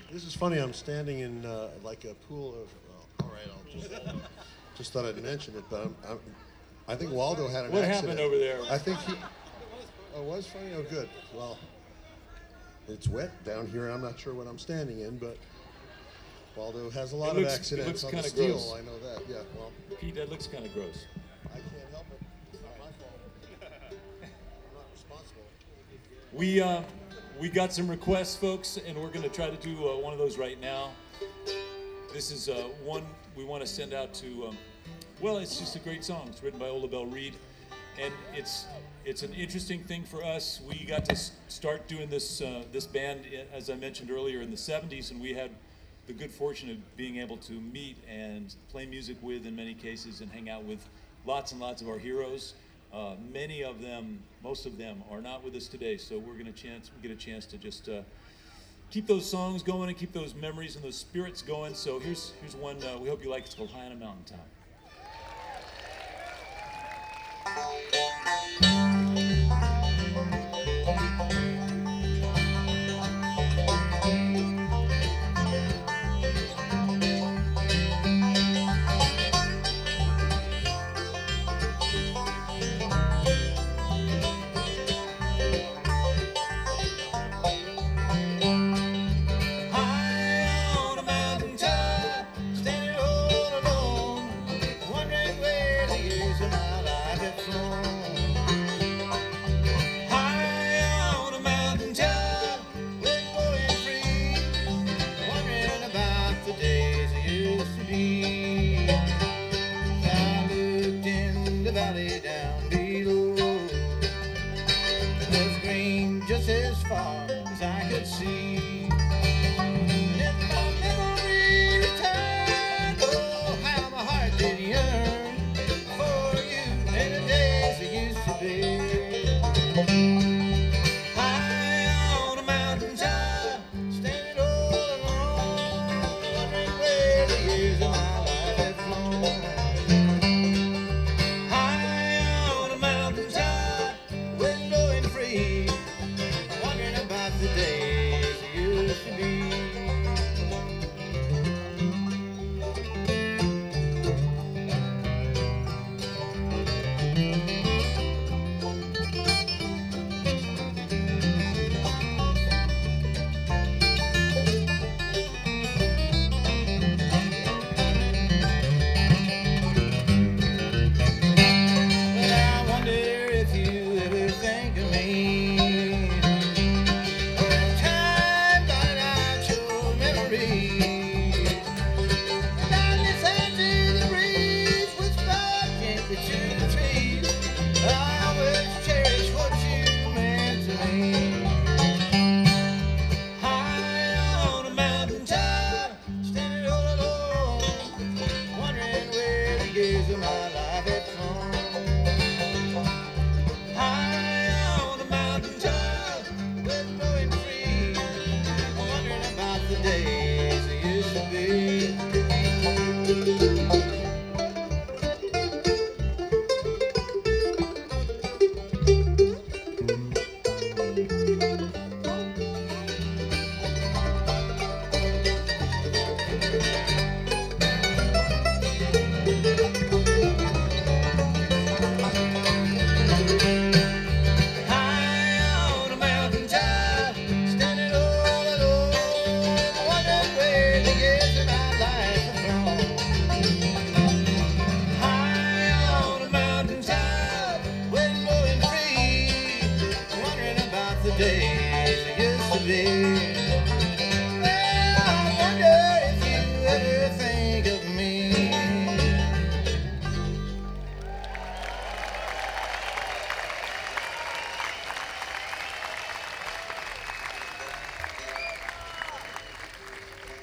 This is funny. I'm standing in like a pool of. Well, all right, I'll just thought I'd mention it, but I think Waldo had an What accident. happened over there? I think he. Oh, it was funny. Oh, good. Well, it's wet down here. I'm not sure what I'm standing in, but Waldo has a lot of accidents on the steel. Gross. I know that. Yeah. Well, Pete, that looks kind of gross. I can't help it. It's not my fault. I'm not responsible. We got some requests, folks, and we're going to try to do one of those right now. This is one we want to send out to, well, it's just a great song. It's written by Ola Belle Reed, and it's an interesting thing for us. We got to start doing this band, as I mentioned earlier, in the 70s, and we had the good fortune of being able to meet and play music with, in many cases, and hang out with lots and lots of our heroes. Many of them, most of them, are not with us today, so we're going to get a chance to just keep those songs going and keep those memories and those spirits going. So here's one we hope you like. It's called High on a Mountaintop.